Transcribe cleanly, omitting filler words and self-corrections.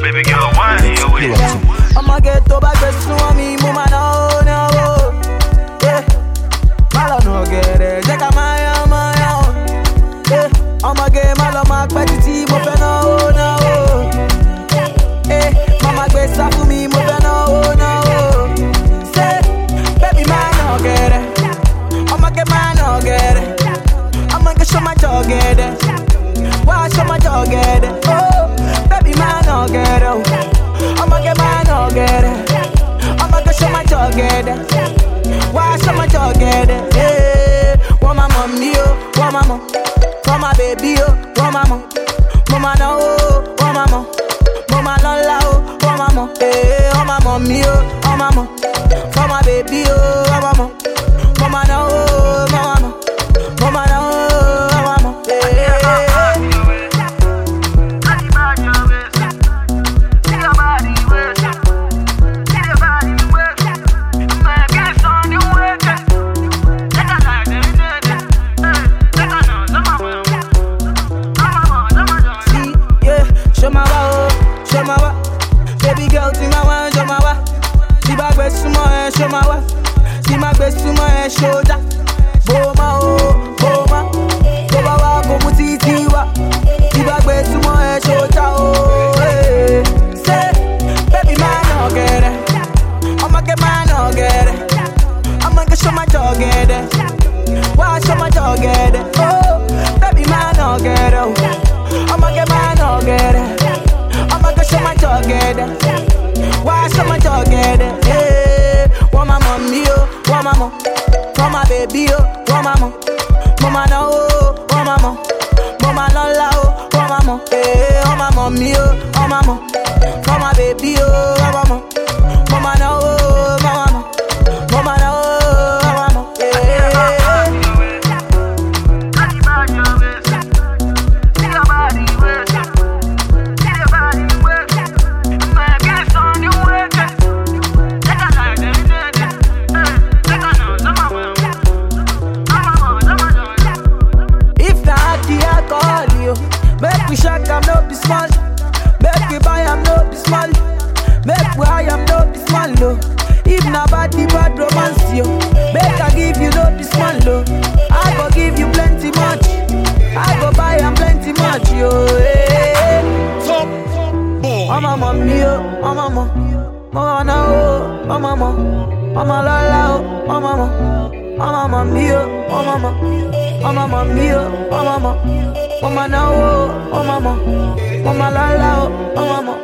baby girl, why you with it? I'ma get to back best to me, mama no. Yeah, malo no get it. Check out my. Yeah, I'ma get malo mark petty, mo fe no. Yeah, mama get stuff for me, mo fe no. Say, baby man no get it. I'ma get man no get it. I'ma get show my dog get it. Why show my dog get it? Oh, baby man no get it. I'ma get man no get it. I'ma get show my dog get it. Why show my dog get it? Yeah, want my mommy oh, want my mom, want my baby oh, want my mom, mama no oh, want my mom, mama no la oh, want my mom, eh, want my mommy oh, want my mom, want my baby oh, want my mom, mama no oh, mama no, mama no oh, want my mom, eh. Baby girl, see my one, show my wa. See my best to my show my wa. See my best to my shoulder. Boma oh, boma. Boma wa, como titi wa. See my best to my shoulder oh. Hey. Say, baby man no get it. I'ma get man no get it. I'ma get show my dog get it. Why show my dog get it? Oh, baby man no get it. I'ma get man no get it. I'ma go show my dog get it. Why show my dog get it? Yeah, want my mommy oh, want my mom, want my baby oh, want my mom, mama no oh, want my mom, mama no la oh, want my mom, eh, want my mommy oh, want my mom, want my baby oh, want my mom, mama no oh, mama no, mama no oh, want my mom, eh. Make we shack, I'm not be small. Make we buy, I'm not be small. Make we high, I'm not be small, low. If na bad romance, yo. Make I give you not be small, low. I go give you plenty much. I go buy, I'm plenty much, yo. Hey. Top boy. I'm a mommy, yo. I'm a mom. Mama na oh, mama mama. Mama la la oh, mama mama. Mama mommy, yo. Mama mama. Mama mommy, yo. Mama mama. Mama na oh, mama mama. Mama la la oh, mama mama.